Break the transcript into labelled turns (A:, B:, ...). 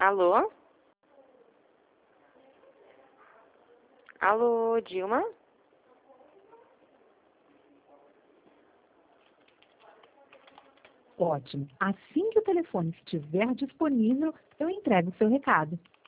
A: Alô? Alô, Dilma?
B: Ótimo. Assim que o telefone estiver disponível, eu entrego o seu recado.